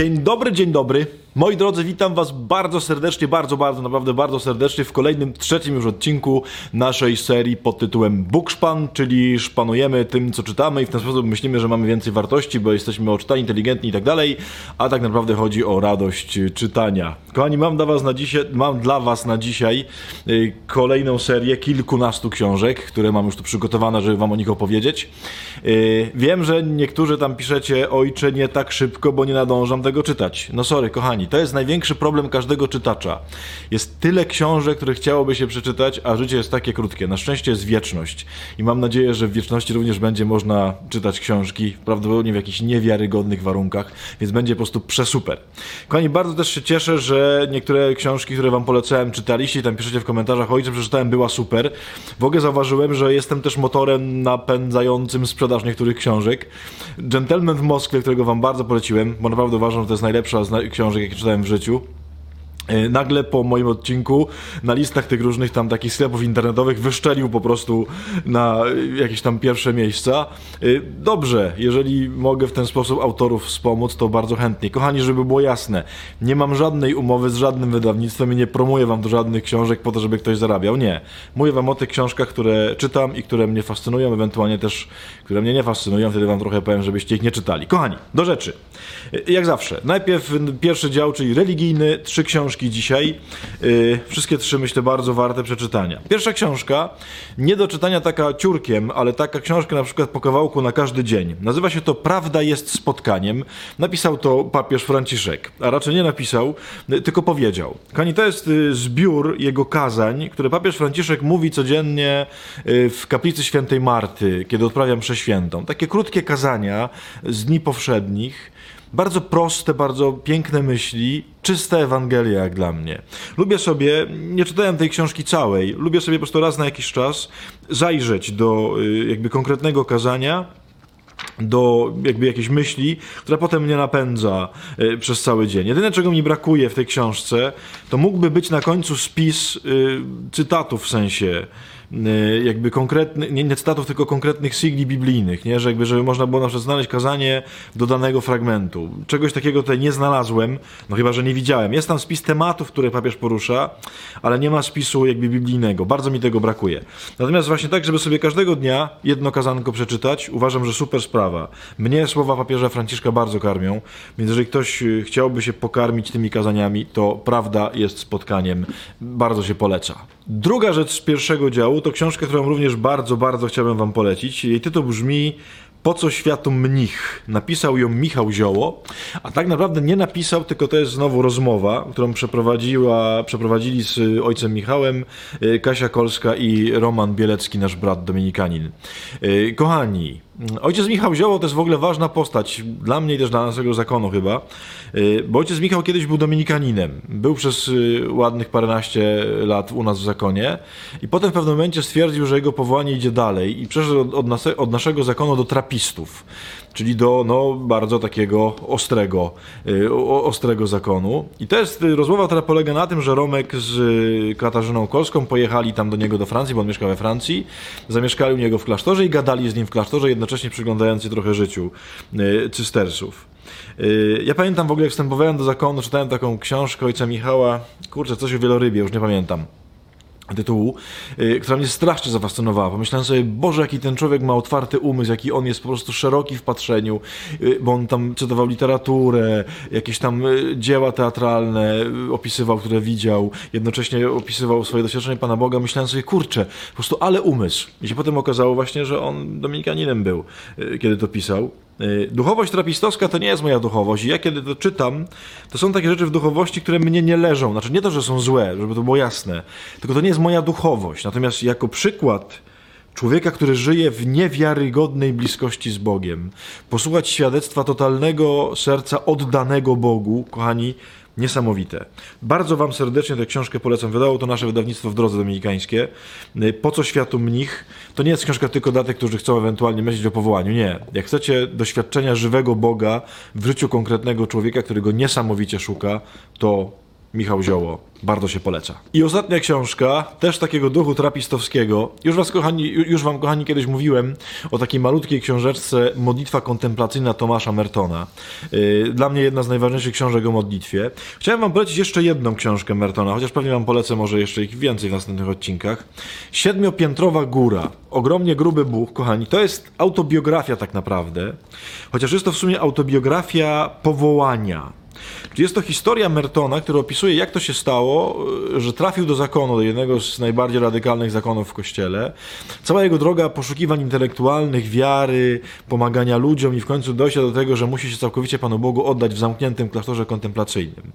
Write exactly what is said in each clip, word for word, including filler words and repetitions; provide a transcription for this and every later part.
Dzień dobry, dzień dobry. Moi drodzy, witam was bardzo serdecznie, bardzo, bardzo, naprawdę bardzo serdecznie w kolejnym, trzecim już odcinku naszej serii pod tytułem Bukszpan, czyli szpanujemy tym, co czytamy i w ten sposób myślimy, że mamy więcej wartości, bo jesteśmy oczytani, inteligentni i tak dalej, a tak naprawdę chodzi o radość czytania. Kochani, mam dla was na dzisiaj, mam dla was na dzisiaj yy, kolejną serię kilkunastu książek, które mam już tu przygotowane, żeby wam o nich opowiedzieć. Yy, wiem, że niektórzy tam piszecie, ojcze, nie tak szybko, bo nie nadążam tego czytać. No sorry, kochani. To jest największy problem każdego czytacza. Jest tyle książek, które chciałoby się przeczytać, a życie jest takie krótkie. Na szczęście jest wieczność. I mam nadzieję, że w wieczności również będzie można czytać książki, prawdopodobnie w jakichś niewiarygodnych warunkach, więc będzie po prostu przesuper. Kochani, bardzo też się cieszę, że niektóre książki, które wam polecałem, czytaliście i tam piszecie w komentarzach, ojcze, przeczytałem, była super. W ogóle zauważyłem, że jestem też motorem napędzającym sprzedaż niektórych książek. Gentleman w Moskwie, którego wam bardzo poleciłem, bo naprawdę uważam, że to jest najlepsza z książek, jakie czytałem w życiu. Nagle po moim odcinku na listach tych różnych tam takich sklepów internetowych wyszczelił po prostu na jakieś tam pierwsze miejsca. Dobrze, jeżeli mogę w ten sposób autorów wspomóc, to bardzo chętnie. Kochani, żeby było jasne, nie mam żadnej umowy z żadnym wydawnictwem i nie promuję wam do żadnych książek po to, żeby ktoś zarabiał. Nie. Mówię wam o tych książkach, które czytam i które mnie fascynują, ewentualnie też, które mnie nie fascynują, wtedy wam trochę powiem, żebyście ich nie czytali. Kochani, do rzeczy. Jak zawsze, najpierw pierwszy dział, czyli religijny, trzy książki dzisiaj. Yy, wszystkie trzy, myślę, bardzo warte przeczytania. Pierwsza książka, nie do czytania taka ciurkiem, ale taka książka na przykład po kawałku na każdy dzień. Nazywa się to Prawda jest spotkaniem. Napisał to papież Franciszek, a raczej nie napisał, yy, tylko powiedział. Kochani, to jest yy, zbiór jego kazań, które papież Franciszek mówi codziennie yy, w kaplicy świętej Marty, kiedy odprawia mszę świętą. Takie krótkie kazania z dni powszednich. Bardzo proste, bardzo piękne myśli, czysta Ewangelia jak dla mnie. Lubię sobie, nie czytałem tej książki całej, lubię sobie po prostu raz na jakiś czas zajrzeć do jakby konkretnego kazania, do jakby jakiejś myśli, która potem mnie napędza y, przez cały dzień. Jedyne, czego mi brakuje w tej książce, to mógłby być na końcu spis y, cytatów w sensie y, jakby konkretnych, nie, nie cytatów, tylko konkretnych sigli biblijnych, nie? Że jakby, żeby można było na przykład znaleźć kazanie do danego fragmentu. Czegoś takiego tutaj nie znalazłem, no chyba, że nie widziałem. Jest tam spis tematów, które papież porusza, ale nie ma spisu jakby biblijnego. Bardzo mi tego brakuje. Natomiast właśnie tak, żeby sobie każdego dnia jedno kazanko przeczytać, uważam, że super sprawa. Mnie słowa papieża Franciszka bardzo karmią, więc jeżeli ktoś chciałby się pokarmić tymi kazaniami, to Prawda jest spotkaniem. Bardzo się poleca. Druga rzecz z pierwszego działu to książka, którą również bardzo, bardzo chciałbym wam polecić. Jej tytuł brzmi Po co światu mnich? Napisał ją Michał Zioło, a tak naprawdę nie napisał, tylko to jest znowu rozmowa, którą przeprowadziła, przeprowadzili z ojcem Michałem Kasia Kolska i Roman Bielecki, nasz brat dominikanin. Kochani, ojciec Michał Zioło to jest w ogóle ważna postać, dla mnie i też dla naszego zakonu chyba, bo ojciec Michał kiedyś był dominikaninem, był przez ładnych paręnaście lat u nas w zakonie i potem w pewnym momencie stwierdził, że jego powołanie idzie dalej i przeszedł od, od, nas, od naszego zakonu do trapistów, czyli do no, bardzo takiego ostrego, o, ostrego zakonu. I to jest rozmowa, która polega na tym, że Romek z Katarzyną Kolską pojechali tam do niego do Francji, bo on mieszkał we Francji, zamieszkali u niego w klasztorze i gadali z nim w klasztorze, jednocześnie przyglądając się trochę życiu cystersów. Ja pamiętam w ogóle, jak wstępowałem do zakonu, czytałem taką książkę ojca Michała, kurczę, coś o wielorybie, już nie pamiętam tytułu, yy, która mnie strasznie zafascynowała. Pomyślałem sobie, Boże, jaki ten człowiek ma otwarty umysł, jaki on jest po prostu szeroki w patrzeniu, yy, bo on tam cytował literaturę, jakieś tam yy, dzieła teatralne yy, opisywał, które widział, jednocześnie opisywał swoje doświadczenie Pana Boga. Myślałem sobie, kurczę, po prostu ale umysł. I się potem okazało właśnie, że on dominikaninem był, yy, kiedy to pisał. Duchowość trapistowska to nie jest moja duchowość i ja kiedy to czytam, to są takie rzeczy w duchowości, które mnie nie leżą. Znaczy nie to, że są złe, żeby to było jasne, tylko to nie jest moja duchowość. Natomiast jako przykład człowieka, który żyje w niewiarygodnej bliskości z Bogiem, posłuchać świadectwa totalnego serca oddanego Bogu, kochani, niesamowite. Bardzo wam serdecznie tę książkę polecam. Wydało to nasze wydawnictwo w Drodze Dominikańskie. Po co światu mnich? To nie jest książka tylko dla tych, którzy chcą ewentualnie myśleć o powołaniu. Nie. Jak chcecie doświadczenia żywego Boga w życiu konkretnego człowieka, który go niesamowicie szuka, to Michał Zioło. Bardzo się poleca. I ostatnia książka, też takiego duchu trapistowskiego. Już, was, kochani, już wam, kochani, kiedyś mówiłem o takiej malutkiej książeczce Modlitwa kontemplacyjna Tomasza Mertona. Dla mnie jedna z najważniejszych książek o modlitwie. Chciałem wam polecić jeszcze jedną książkę Mertona, chociaż pewnie wam polecę może jeszcze ich więcej w następnych odcinkach. Siedmiopiętrowa góra. Ogromnie gruby Bóg, kochani. To jest autobiografia tak naprawdę, chociaż jest to w sumie autobiografia powołania. Czyli jest to historia Mertona, która opisuje, jak to się stało, że trafił do zakonu, do jednego z najbardziej radykalnych zakonów w Kościele. Cała jego droga poszukiwań intelektualnych, wiary, pomagania ludziom i w końcu dojścia do tego, że musi się całkowicie Panu Bogu oddać w zamkniętym klasztorze kontemplacyjnym.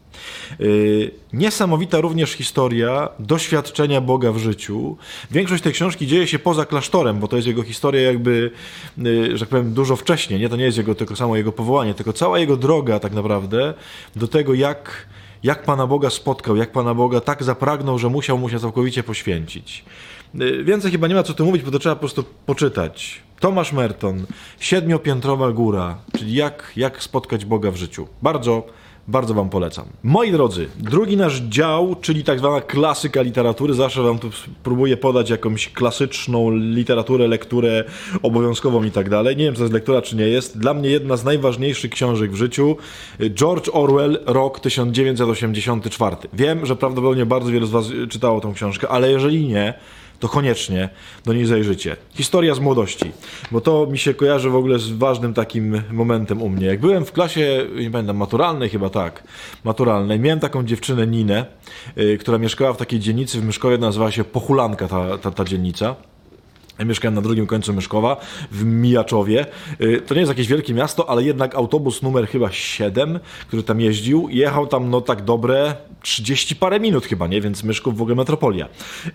Yy, niesamowita również historia doświadczenia Boga w życiu. Większość tej książki dzieje się poza klasztorem, bo to jest jego historia jakby, yy, że tak powiem, dużo wcześniej. Nie? To nie jest jego, tylko samo jego powołanie, tylko cała jego droga tak naprawdę do tego, jak, jak Pana Boga spotkał, jak Pana Boga tak zapragnął, że musiał mu się całkowicie poświęcić. Więcej chyba nie ma co tu mówić, bo to trzeba po prostu poczytać. Tomasz Merton, Siedmiopiętrowa góra, czyli jak, jak spotkać Boga w życiu. Bardzo, bardzo wam polecam. Moi drodzy, drugi nasz dział, czyli tak zwana klasyka literatury. Zawsze wam tu próbuję podać jakąś klasyczną literaturę, lekturę obowiązkową i tak dalej. Nie wiem, czy to jest lektura, czy nie jest. Dla mnie jedna z najważniejszych książek w życiu. George Orwell, rok tysiąc dziewięćset osiemdziesiąty czwarty. Wiem, że prawdopodobnie bardzo wielu z was czytało tą książkę, ale jeżeli nie, to koniecznie do niej zajrzycie. Historia z młodości, bo to mi się kojarzy w ogóle z ważnym takim momentem u mnie. Jak byłem w klasie, nie pamiętam, maturalnej chyba tak, maturalnej, miałem taką dziewczynę Ninę, yy, która mieszkała w takiej dzielnicy w Myszkowie, nazywała się Pochulanka ta, ta, ta dzielnica. Ja mieszkałem na drugim końcu Myszkowa, w Mijaczowie. To nie jest jakieś wielkie miasto, ale jednak autobus numer chyba siedem, który tam jeździł, jechał tam no tak dobre trzydzieści parę minut chyba, nie? Więc Myszków w ogóle metropolia.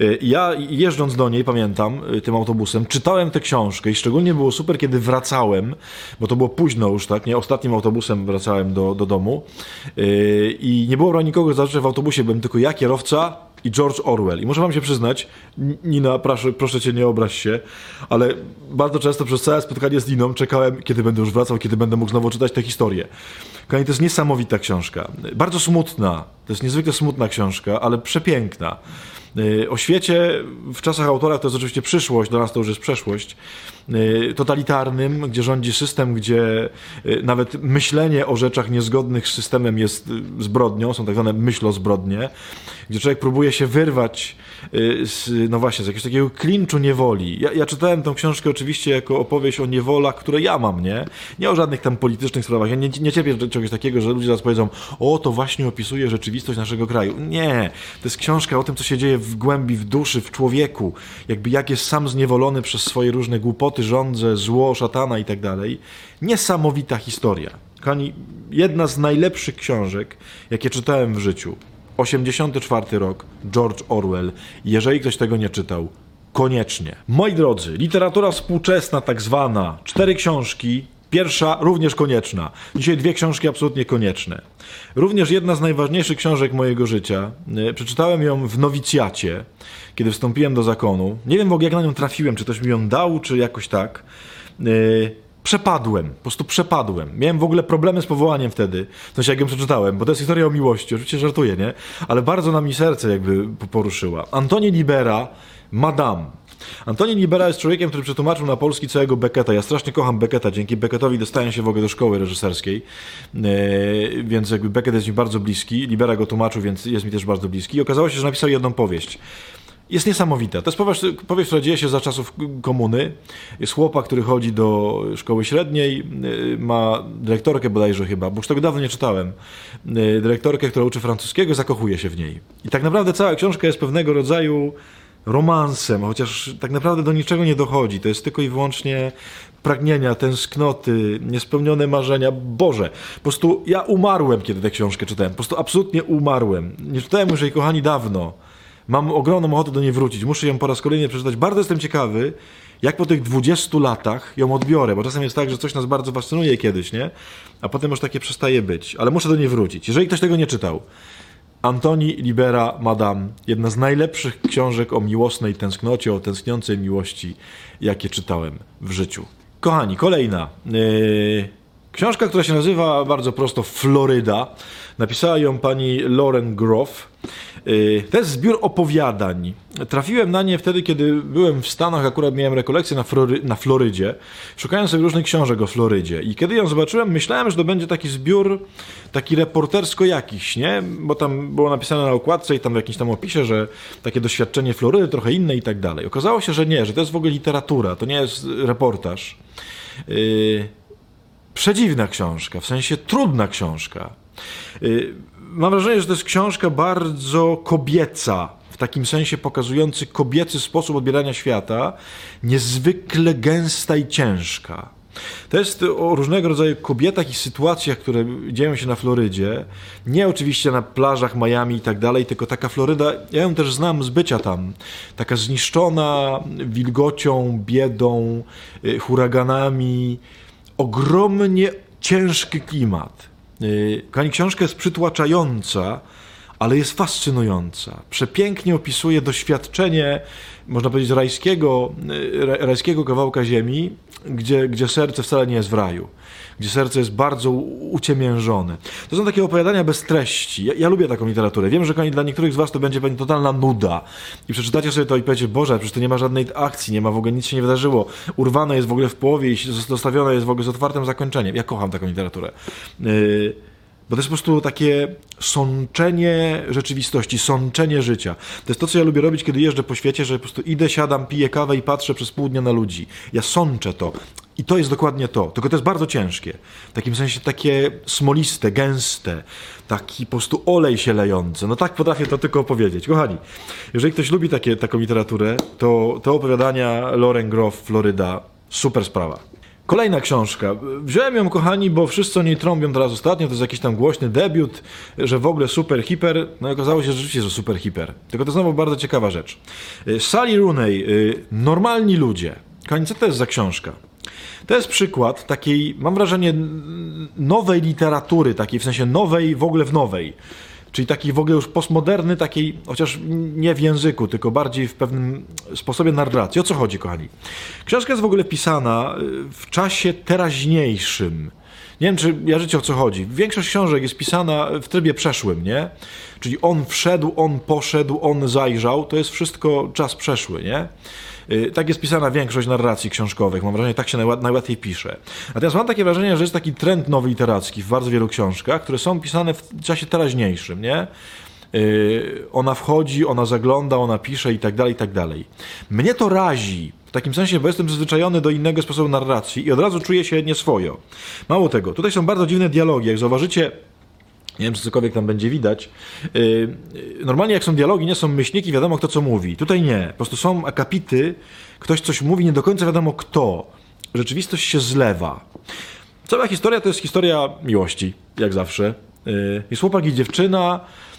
Ja jeżdżąc do niej, pamiętam, tym autobusem, czytałem tę książkę i szczególnie było super, kiedy wracałem, bo to było późno już, tak? Nie? Ostatnim autobusem wracałem do, do domu i nie było nikogo zazwyczaj w autobusie, byłem tylko ja, kierowca i George Orwell. I muszę wam się przyznać, Nina, proszę, proszę cię, nie obraź się, ale bardzo często przez całe spotkanie z Niną czekałem, kiedy będę już wracał, kiedy będę mógł znowu czytać tę historię. Kochani, to jest niesamowita książka. Bardzo smutna. To jest niezwykle smutna książka, ale przepiękna. O świecie w czasach autora to jest oczywiście przyszłość, dla nas to już jest przeszłość, totalitarnym, gdzie rządzi system, gdzie nawet myślenie o rzeczach niezgodnych z systemem jest zbrodnią, są tak zwane myślozbrodnie, gdzie człowiek próbuje się wyrwać z, no właśnie, z jakiegoś takiego klinczu niewoli. Ja, ja czytałem tę książkę oczywiście jako opowieść o niewolach, które ja mam, nie? Nie o żadnych tam politycznych sprawach. Ja nie, nie cierpię czegoś takiego, że ludzie zaraz powiedzą, o, to właśnie opisuje rzeczywistość naszego kraju. Nie, to jest książka o tym, co się dzieje w głębi, w duszy, w człowieku. Jakby jak jest sam zniewolony przez swoje różne głupoty, żądze, zło, szatana i tak dalej. Niesamowita historia. Kochani, jedna z najlepszych książek, jakie czytałem w życiu. osiemdziesiąty czwarty rok, George Orwell. Jeżeli ktoś tego nie czytał, koniecznie. Moi drodzy, literatura współczesna tak zwana, cztery książki, pierwsza również konieczna. Dzisiaj dwie książki absolutnie konieczne. Również jedna z najważniejszych książek mojego życia. Przeczytałem ją w nowicjacie, kiedy wstąpiłem do zakonu. Nie wiem w ogóle, jak na nią trafiłem, czy ktoś mi ją dał, czy jakoś tak. Przepadłem, po prostu przepadłem. Miałem w ogóle problemy z powołaniem wtedy, w sensie jak ją przeczytałem, bo to jest historia o miłości, oczywiście żartuję, nie? Ale bardzo na mi serce jakby poruszyła. Antoni Libera, Madame. Antoni Libera jest człowiekiem, który przetłumaczył na polski całego Becketa. Ja strasznie kocham Becketa, dzięki Becketowi dostałem się w ogóle do szkoły reżyserskiej, yy, więc jakby Beckett jest mi bardzo bliski, Libera go tłumaczył, więc jest mi też bardzo bliski. I okazało się, że napisał jedną powieść. Jest niesamowita. To jest powieść, powieść, która dzieje się za czasów komuny. Jest chłopak, który chodzi do szkoły średniej, ma dyrektorkę bodajże chyba, bo już tego dawno nie czytałem, dyrektorkę, która uczy francuskiego, zakochuje się w niej. I tak naprawdę cała książka jest pewnego rodzaju romansem, chociaż tak naprawdę do niczego nie dochodzi. To jest tylko i wyłącznie pragnienia, tęsknoty, niespełnione marzenia. Boże, po prostu ja umarłem, kiedy tę książkę czytałem. Po prostu absolutnie umarłem. Nie czytałem już jej, kochani, dawno. Mam ogromną ochotę do niej wrócić. Muszę ją po raz kolejny przeczytać. Bardzo jestem ciekawy, jak po tych dwudziestu latach ją odbiorę, bo czasem jest tak, że coś nas bardzo fascynuje kiedyś, nie? A potem już takie przestaje być. Ale muszę do niej wrócić. Jeżeli ktoś tego nie czytał, Antoni Libera, Madame. Jedna z najlepszych książek o miłosnej tęsknocie, o tęskniącej miłości, jakie czytałem w życiu. Kochani, kolejna. Yy... Książka, która się nazywa bardzo prosto Floryda. Napisała ją pani Lauren Groff. To jest zbiór opowiadań. Trafiłem na nie wtedy, kiedy byłem w Stanach, akurat miałem rekolekcję na, Flory na Florydzie. Szukałem sobie różnych książek o Florydzie. I kiedy ją zobaczyłem, myślałem, że to będzie taki zbiór, taki reportersko jakiś, nie? Bo tam było napisane na okładce i tam w jakimś tam opisie, że takie doświadczenie Florydy, trochę inne i tak dalej. Okazało się, że nie, że to jest w ogóle literatura, to nie jest reportaż. Yy... Przedziwna książka, w sensie trudna książka. Yy... Mam wrażenie, że to jest książka bardzo kobieca, w takim sensie pokazujący kobiecy sposób odbierania świata, niezwykle gęsta i ciężka. To jest o różnego rodzaju kobietach i sytuacjach, które dzieją się na Florydzie. Nie oczywiście na plażach Miami i tak dalej, tylko taka Floryda, ja ją też znam z bycia tam. Taka zniszczona wilgocią, biedą, huraganami. Ogromnie ciężki klimat. Kochani, książka jest przytłaczająca, ale jest fascynująca. Przepięknie opisuje doświadczenie, można powiedzieć, rajskiego, rajskiego kawałka ziemi, gdzie, gdzie serce wcale nie jest w raju, gdzie serce jest bardzo uciemiężone. To są takie opowiadania bez treści. Ja, ja lubię taką literaturę. Wiem, że dla niektórych z was to będzie pewnie totalna nuda. I przeczytacie sobie to i powiecie, Boże, przecież to nie ma żadnej akcji, nie ma w ogóle, nic się nie wydarzyło. Urwane jest w ogóle w połowie i zostawione jest w ogóle z otwartym zakończeniem. Ja kocham taką literaturę. Yy... Bo to jest po prostu takie sączenie rzeczywistości, sączenie życia. To jest to, co ja lubię robić, kiedy jeżdżę po świecie, że po prostu idę, siadam, piję kawę i patrzę przez pół dnia na ludzi. Ja sączę to. I to jest dokładnie to. Tylko to jest bardzo ciężkie. W takim sensie takie smoliste, gęste, taki po prostu olej się lejący. No tak potrafię to tylko opowiedzieć. Kochani, jeżeli ktoś lubi takie, taką literaturę, to te opowiadania Lauren Groff, Floryda, super sprawa. Kolejna książka. Wziąłem ją, kochani, bo wszyscy o niej trąbią teraz ostatnio, to jest jakiś tam głośny debiut, że w ogóle super, hiper. No i okazało się że rzeczywiście, że super, hiper. Tylko to znowu bardzo ciekawa rzecz. Sally Rooney, Normalni ludzie. Kochani, co to jest za książka? To jest przykład takiej, mam wrażenie, nowej literatury, takiej w sensie nowej, w ogóle w nowej. Czyli taki w ogóle już postmoderny, takiej, chociaż nie w języku, tylko bardziej w pewnym sposobie narracji. O co chodzi, kochani? Książka jest w ogóle pisana w czasie teraźniejszym. Nie wiem, czy ja wiecie, o co chodzi. Większość książek jest pisana w trybie przeszłym, nie? Czyli on wszedł, on poszedł, on zajrzał. To jest wszystko czas przeszły, nie? Tak jest pisana większość narracji książkowych. Mam wrażenie, tak się najłatwiej pisze. Natomiast mam takie wrażenie, że jest taki trend nowy literacki w bardzo wielu książkach, które są pisane w czasie teraźniejszym, nie? Yy, ona wchodzi, ona zagląda, ona pisze i tak dalej, i tak dalej. Mnie to razi. W takim sensie, bo jestem przyzwyczajony do innego sposobu narracji i od razu czuję się nieswojo. Mało tego, tutaj są bardzo dziwne dialogi. Jak zauważycie, nie wiem, czy cokolwiek tam będzie widać. Yy, normalnie jak są dialogi, nie są myślniki, wiadomo kto co mówi. Tutaj nie. Po prostu są akapity, ktoś coś mówi, nie do końca wiadomo kto. Rzeczywistość się zlewa. Cała historia to jest historia miłości, jak zawsze. Yy, jest chłopak i dziewczyna.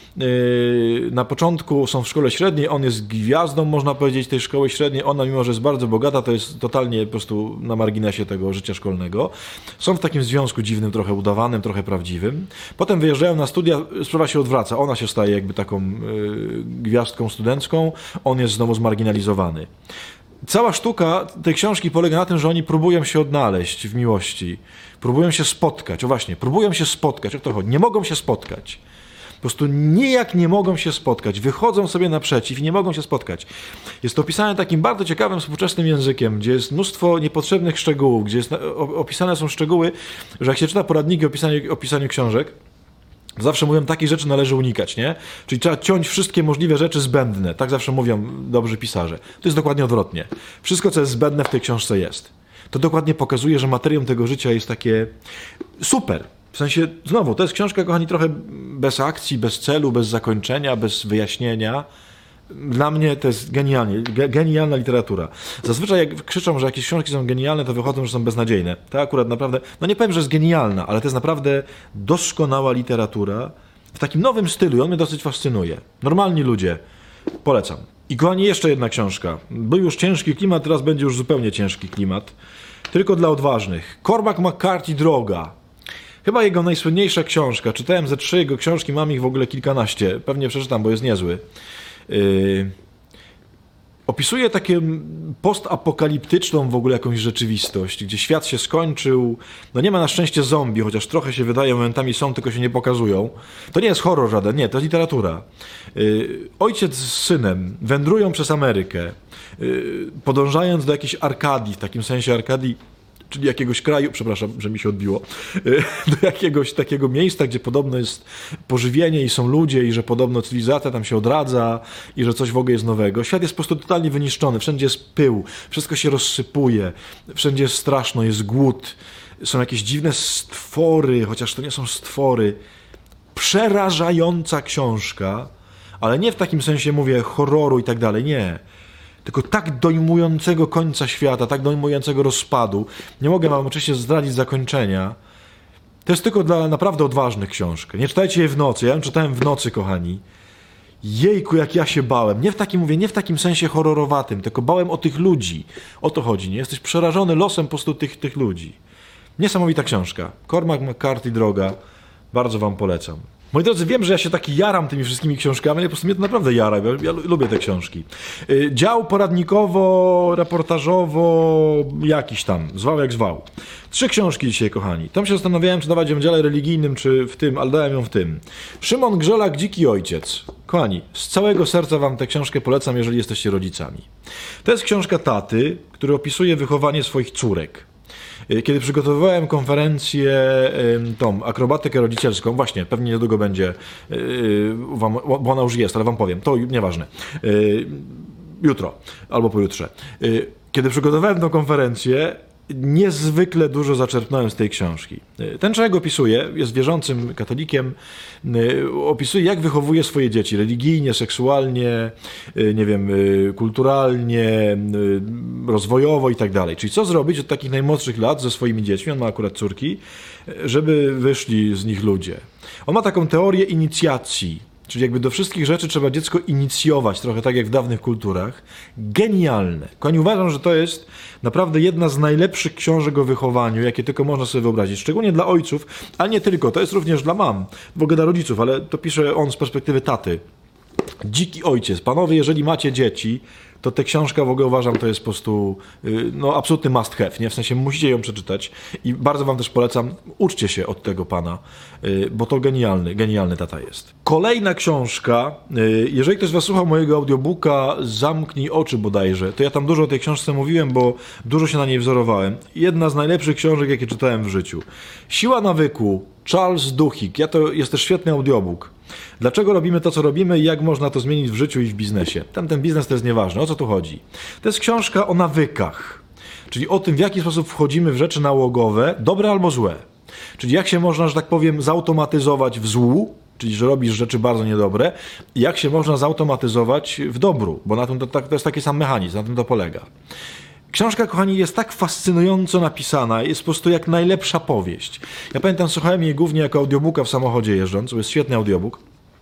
Yy, na początku są w szkole średniej, on jest gwiazdą, można powiedzieć, tej szkoły średniej. Ona, mimo że jest bardzo bogata, to jest totalnie po prostu na marginesie tego życia szkolnego. Są w takim związku dziwnym, trochę udawanym, trochę prawdziwym. Potem wyjeżdżają na studia, sprawa się odwraca. Ona się staje jakby taką yy, gwiazdką studencką, on jest znowu zmarginalizowany. Cała sztuka tej książki polega na tym, że oni próbują się odnaleźć w miłości. Próbują się spotkać. O właśnie, próbują się spotkać. O to chodzi. Nie mogą się spotkać. Po prostu nijak nie mogą się spotkać. Wychodzą sobie naprzeciw i nie mogą się spotkać. Jest to opisane takim bardzo ciekawym, współczesnym językiem, gdzie jest mnóstwo niepotrzebnych szczegółów, gdzie jest, opisane są szczegóły, że jak się czyta poradniki o pisaniu, o pisaniu książek, zawsze mówią, takich rzeczy należy unikać, nie? Czyli trzeba ciąć wszystkie możliwe rzeczy zbędne. Tak zawsze mówią dobrzy pisarze. To jest dokładnie odwrotnie. Wszystko, co jest zbędne w tej książce jest. To dokładnie pokazuje, że materium tego życia jest takie super. W sensie, znowu, to jest książka, kochani, trochę bez akcji, bez celu, bez zakończenia, bez wyjaśnienia. Dla mnie to jest genialnie, ge, genialna literatura. Zazwyczaj jak krzyczą, że jakieś książki są genialne, to wychodzą, że są beznadziejne. To akurat naprawdę, no nie powiem, że jest genialna, ale to jest naprawdę doskonała literatura w takim nowym stylu i on mnie dosyć fascynuje. Normalni ludzie. Polecam. I kochani, jeszcze jedna książka. Był już ciężki klimat, teraz będzie już zupełnie ciężki klimat. Tylko dla odważnych. Cormac McCarthy Droga. Chyba jego najsłynniejsza książka. Czytałem ze trzy jego książki, mam ich w ogóle kilkanaście. Pewnie przeczytam, bo jest niezły. Yy... Opisuje takie postapokaliptyczną w ogóle jakąś rzeczywistość, gdzie świat się skończył. No nie ma na szczęście zombie, chociaż trochę się wydaje, momentami są, tylko się nie pokazują. To nie jest horror żaden, nie, to jest literatura. Yy, ojciec z synem wędrują przez Amerykę, yy, podążając do jakiejś Arkadii, w takim sensie Arkadii, czyli jakiegoś kraju, przepraszam, że mi się odbiło, do jakiegoś takiego miejsca, gdzie podobno jest pożywienie i są ludzie i że podobno cywilizacja tam się odradza i że coś w ogóle jest nowego. Świat jest po prostu totalnie wyniszczony, wszędzie jest pył, wszystko się rozsypuje, wszędzie jest straszno, jest głód, są jakieś dziwne stwory, chociaż to nie są stwory. Przerażająca książka, ale nie w takim sensie, mówię, horroru i tak dalej, nie. Tylko tak dojmującego końca świata, tak dojmującego rozpadu. Nie mogę wam oczywiście zdradzić zakończenia. To jest tylko dla naprawdę odważnych książek. Nie czytajcie jej w nocy. Ja ją czytałem w nocy, kochani. Jejku, jak ja się bałem. Nie w takim, mówię, nie w takim sensie horrorowatym, tylko bałem o tych ludzi. O to chodzi, nie? Jesteś przerażony losem po prostu tych, tych ludzi. Niesamowita książka. Cormac McCarthy, droga. Bardzo wam polecam. Moi drodzy, wiem, że ja się taki jaram tymi wszystkimi książkami, ale po prostu mnie to naprawdę jara. Ja, ja lubię te książki. Dział poradnikowo, reportażowo, jakiś tam. Zwał jak zwał. Trzy książki dzisiaj, kochani. Tam się zastanawiałem, czy dawać ją w dziale religijnym, czy w tym, ale dałem ją w tym. Szymon Grzelak, Dziki Ojciec. Kochani, z całego serca wam tę książkę polecam, jeżeli jesteście rodzicami. To jest książka taty, który opisuje wychowanie swoich córek. Kiedy przygotowywałem konferencję, tą akrobatykę rodzicielską, właśnie, pewnie niedługo będzie, wam, bo ona już jest, ale wam powiem, to nieważne, jutro albo pojutrze. Kiedy przygotowałem tę konferencję, niezwykle dużo zaczerpnąłem z tej książki. Ten człowiek opisuje, jest wierzącym katolikiem, opisuje, jak wychowuje swoje dzieci religijnie, seksualnie, nie wiem, kulturalnie, rozwojowo i tak dalej. Czyli co zrobić od takich najmłodszych lat ze swoimi dziećmi, on ma akurat córki, żeby wyszli z nich ludzie. On ma taką teorię inicjacji. Czyli jakby do wszystkich rzeczy trzeba dziecko inicjować, trochę tak jak w dawnych kulturach. Genialne. Kochani, uważam, że to jest naprawdę jedna z najlepszych książek o wychowaniu, jakie tylko można sobie wyobrazić. Szczególnie dla ojców, ale nie tylko. To jest również dla mam, w ogóle dla rodziców, ale to pisze on z perspektywy taty. Dziki Ojciec. Panowie, jeżeli macie dzieci, to tę książkę w ogóle uważam, to jest po prostu no, absolutny must have, nie? W sensie musicie ją przeczytać i bardzo wam też polecam, uczcie się od tego pana, bo to genialny, genialny tata jest. Kolejna książka, jeżeli ktoś z was słuchał mojego audiobooka Zamknij oczy bodajże, to ja tam dużo o tej książce mówiłem, bo dużo się na niej wzorowałem. Jedna z najlepszych książek, jakie czytałem w życiu. Siła nawyku, Charles Duhigg. Ja to jest też świetny audiobook. Dlaczego robimy to, co robimy i jak można to zmienić w życiu i w biznesie? Tam ten biznes to jest nieważne. O co tu chodzi? To jest książka o nawykach, czyli o tym, w jaki sposób wchodzimy w rzeczy nałogowe, dobre albo złe. Czyli jak się można, że tak powiem, zautomatyzować w złu, czyli że robisz rzeczy bardzo niedobre, i jak się można zautomatyzować w dobru, bo na tym to, to jest taki sam mechanizm, na tym to polega. Książka, kochani, jest tak fascynująco napisana, jest po prostu jak najlepsza powieść. Ja pamiętam, słuchałem jej głównie jako audiobooka w samochodzie jeżdżąc, to jest świetny audiobook.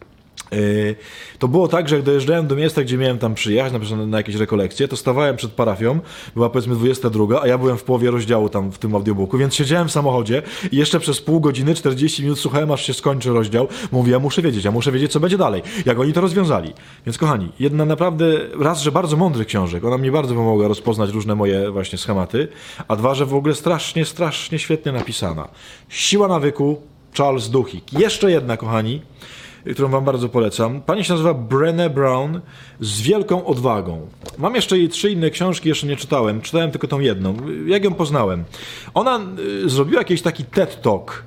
To było tak, że jak dojeżdżałem do miejsca, gdzie miałem tam przyjechać, na przykład na jakieś rekolekcje, to stawałem przed parafią, była powiedzmy dwudziesta druga, a ja byłem w połowie rozdziału tam w tym audiobooku, więc siedziałem w samochodzie i jeszcze przez pół godziny, czterdzieści minut słuchałem, aż się skończy rozdział. Mówię, ja muszę wiedzieć, ja muszę wiedzieć, co będzie dalej, jak oni to rozwiązali. Więc kochani, jedna naprawdę, raz, że bardzo mądrych książek, ona mnie bardzo pomogła rozpoznać różne moje właśnie schematy, a dwa, że w ogóle strasznie, strasznie świetnie napisana. Siła nawyku, Charles Duhigg. Jeszcze jedna, kochani, którą wam bardzo polecam. Pani się nazywa Brené Brown z wielką odwagą. Mam jeszcze jej trzy inne książki, jeszcze nie czytałem. Czytałem tylko tą jedną. Jak ją poznałem? Ona y, zrobiła jakiś taki TED Talk,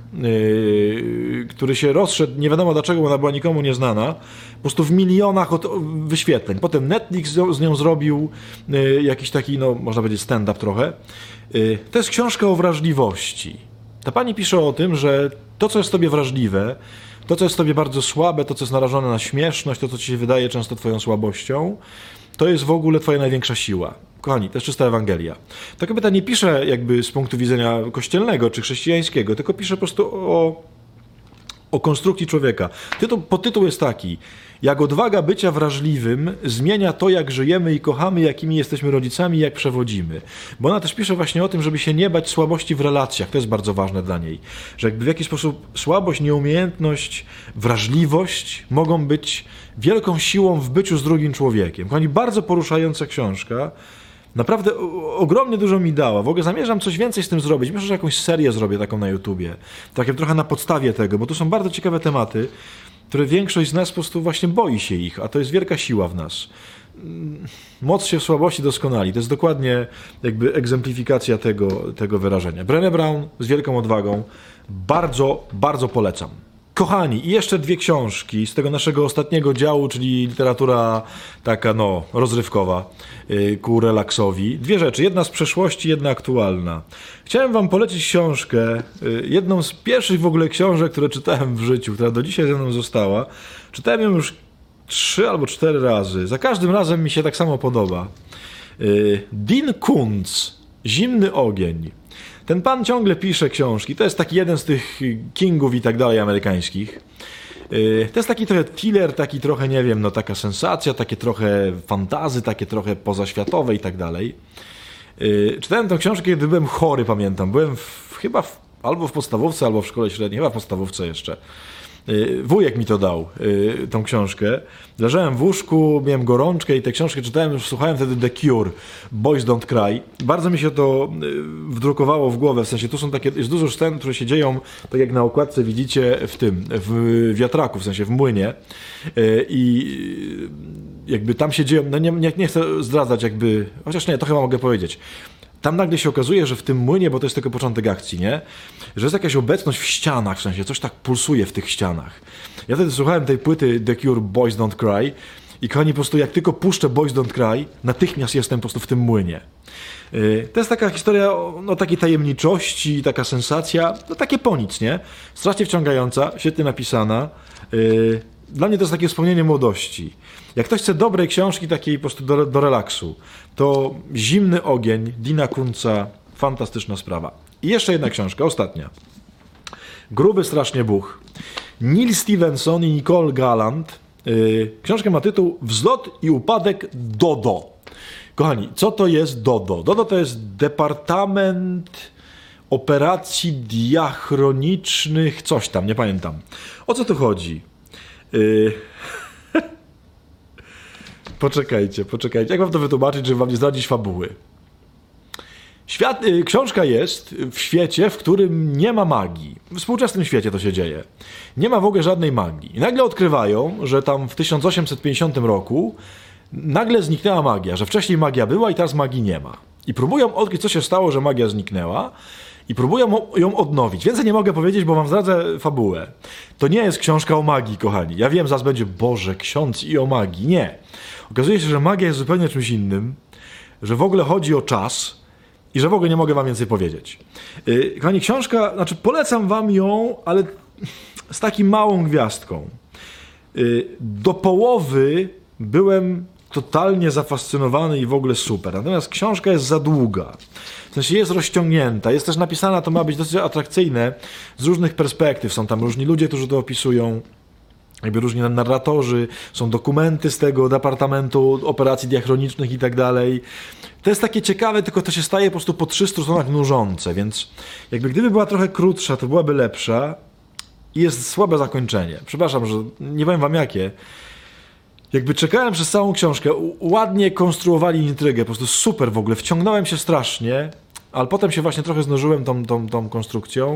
y, który się rozszedł, nie wiadomo dlaczego, bo ona była nikomu nieznana, po prostu w milionach od, wyświetleń. Potem Netflix z, z nią zrobił y, jakiś taki, no można powiedzieć stand-up trochę. Y, to jest książka o wrażliwości. Ta pani pisze o tym, że to, co jest tobie wrażliwe, to, co jest w tobie bardzo słabe, to, co jest narażone na śmieszność, to, co ci się wydaje często twoją słabością, to jest w ogóle twoja największa siła. Kochani, to jest czysta Ewangelia. Ta kobieta nie pisze jakby z punktu widzenia kościelnego czy chrześcijańskiego, tylko pisze po prostu o, o konstrukcji człowieka. Tytuł, podtytuł jest taki: jak odwaga bycia wrażliwym zmienia to, jak żyjemy i kochamy, jakimi jesteśmy rodzicami, jak przewodzimy. Bo ona też pisze właśnie o tym, żeby się nie bać słabości w relacjach. To jest bardzo ważne dla niej. Że jakby w jakiś sposób słabość, nieumiejętność, wrażliwość mogą być wielką siłą w byciu z drugim człowiekiem. Kochani, bardzo poruszająca książka. Naprawdę ogromnie dużo mi dała. W ogóle zamierzam coś więcej z tym zrobić. Myślę, że jakąś serię zrobię taką na YouTubie. Takim trochę na podstawie tego, bo tu są bardzo ciekawe tematy, które większość z nas po prostu właśnie boi się ich, a to jest wielka siła w nas. Moc się w słabości doskonali. To jest dokładnie jakby egzemplifikacja tego, tego wyrażenia. Brené Brown z wielką odwagą. Bardzo, bardzo polecam. Kochani, i jeszcze dwie książki z tego naszego ostatniego działu, czyli literatura taka, no, rozrywkowa, yy, ku relaksowi. Dwie rzeczy, jedna z przeszłości, jedna aktualna. Chciałem wam polecić książkę, yy, jedną z pierwszych w ogóle książek, które czytałem w życiu, która do dzisiaj ze mną została. Czytałem ją już trzy albo cztery razy. Za każdym razem mi się tak samo podoba. Yy, Dean Koontz, Zimny ogień. Ten pan ciągle pisze książki. To jest taki jeden z tych kingów i tak dalej amerykańskich. To jest taki trochę thriller, taki trochę, nie wiem, no taka sensacja, takie trochę fantazy, takie trochę pozaświatowe i tak dalej. Czytałem tę książkę, kiedy byłem chory, pamiętam. Byłem w, chyba w, albo w podstawówce, albo w szkole średniej, chyba w podstawówce jeszcze. Wujek mi to dał, tą książkę. Leżałem w łóżku, miałem gorączkę i tę książkę czytałem, już słuchałem wtedy The Cure, Boys Don't Cry. Bardzo mi się to wdrukowało w głowę, w sensie tu są takie, jest dużo scen, które się dzieją, tak jak na okładce widzicie, w tym, w wiatraku, w sensie w młynie. I jakby tam się dzieją, no nie, nie, nie chcę zdradzać jakby, chociaż nie, to chyba mogę powiedzieć. Tam nagle się okazuje, że w tym młynie, bo to jest tylko początek akcji, nie? Że jest jakaś obecność w ścianach, w sensie coś tak pulsuje w tych ścianach. Ja wtedy słuchałem tej płyty The Cure, Boys Don't Cry i kochani, po prostu jak tylko puszczę Boys Don't Cry, natychmiast jestem po prostu w tym młynie. To jest taka historia o no, takiej tajemniczości, taka sensacja, no takie po nic, nie? Strasznie wciągająca, świetnie napisana. Dla mnie to jest takie wspomnienie młodości. Jak ktoś chce dobrej książki, takiej po prostu do, do relaksu, to Zimny ogień, Deana Koontza, fantastyczna sprawa. I jeszcze jedna książka, ostatnia. Gruby strasznie Bóg. Neil Stevenson i Nicole Gallant. Yy, książka ma tytuł Wzlot i upadek Dodo. Kochani, co to jest Dodo? Dodo to jest Departament Operacji Diachronicznych, coś tam, nie pamiętam. O co tu chodzi? Yy... Poczekajcie, poczekajcie. Jak wam to wytłumaczyć, żeby wam nie zdradzić fabuły? Świat, y, książka jest w świecie, w którym nie ma magii. W współczesnym świecie to się dzieje. Nie ma w ogóle żadnej magii. I nagle odkrywają, że tam w tysiąc osiemset pięćdziesiątym roku nagle zniknęła magia, że wcześniej magia była i teraz magii nie ma. I próbują odkryć, co się stało, że magia zniknęła i próbują ją odnowić. Więcej nie mogę powiedzieć, bo wam zdradzę fabułę. To nie jest książka o magii, kochani. Ja wiem, zaraz będzie, Boże, ksiądz i o magii. Nie. Okazuje się, że magia jest zupełnie czymś innym, że w ogóle chodzi o czas i że w ogóle nie mogę wam więcej powiedzieć. Yy, kochani, książka, znaczy polecam wam ją, ale z taką małą gwiazdką. Yy, do połowy byłem totalnie zafascynowany i w ogóle super. Natomiast książka jest za długa. W sensie jest rozciągnięta, jest też napisana, to ma być dosyć atrakcyjne z różnych perspektyw. Są tam różni ludzie, którzy to opisują, jakby różni narratorzy, są dokumenty z tego Departamentu Operacji Diachronicznych i tak dalej. To jest takie ciekawe, tylko to się staje po prostu po trzystu stronach nużące, więc jakby gdyby była trochę krótsza, to byłaby lepsza i jest słabe zakończenie. Przepraszam, że nie powiem wam jakie. Jakby czekałem przez całą książkę, ładnie konstruowali intrygę, po prostu super w ogóle, wciągnąłem się strasznie, ale potem się właśnie trochę znużyłem tą, tą, tą konstrukcją,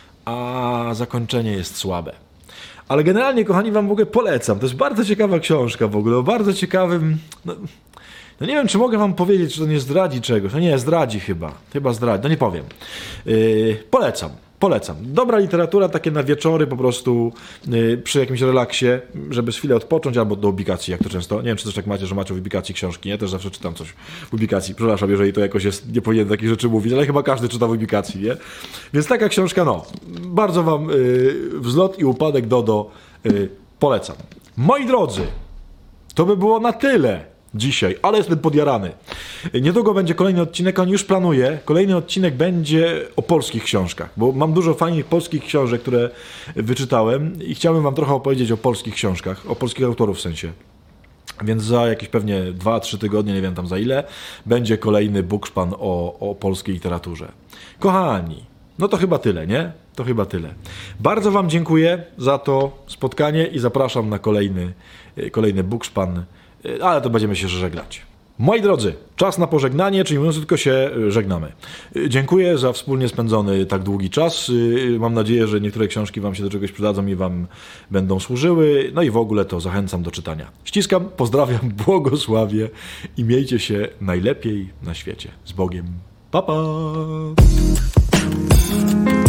a zakończenie jest słabe. Ale generalnie, kochani, wam w ogóle polecam, to jest bardzo ciekawa książka w ogóle, o bardzo ciekawym... No, no nie wiem, czy mogę wam powiedzieć, czy to nie zdradzi czegoś, no nie, zdradzi chyba, chyba zdradzi, no nie powiem. Yy, polecam. Polecam. Dobra literatura, takie na wieczory po prostu yy, przy jakimś relaksie, żeby z chwilę odpocząć, albo do ubikacji, jak to często. Nie wiem, czy też tak macie, że macie w ubikacji książki, nie? Też zawsze czytam coś w ubikacji. Przepraszam, jeżeli to jakoś jest, nie powinienem takich rzeczy mówić, ale chyba każdy czyta w ubikacji, nie? Więc taka książka, no, bardzo wam yy, Wzlot i upadek Dodo yy, polecam. Moi drodzy, to by było na tyle dzisiaj, ale jestem podjarany. Niedługo będzie kolejny odcinek, on już planuje. Kolejny odcinek będzie o polskich książkach, bo mam dużo fajnych polskich książek, które wyczytałem i chciałbym wam trochę opowiedzieć o polskich książkach, o polskich autorów w sensie. Więc za jakieś pewnie dwa trzy tygodnie, nie wiem tam za ile, będzie kolejny Bukszpan o, o polskiej literaturze. Kochani, no to chyba tyle, nie? To chyba tyle. Bardzo wam dziękuję za to spotkanie i zapraszam na kolejny, kolejny Bukszpan, ale to będziemy się żegnać. Moi drodzy, czas na pożegnanie, czyli mówiąc tylko się żegnamy. Dziękuję za wspólnie spędzony tak długi czas. Mam nadzieję, że niektóre książki wam się do czegoś przydadzą i wam będą służyły. No i w ogóle to zachęcam do czytania. Ściskam, pozdrawiam, błogosławię i miejcie się najlepiej na świecie. Z Bogiem. Pa, pa!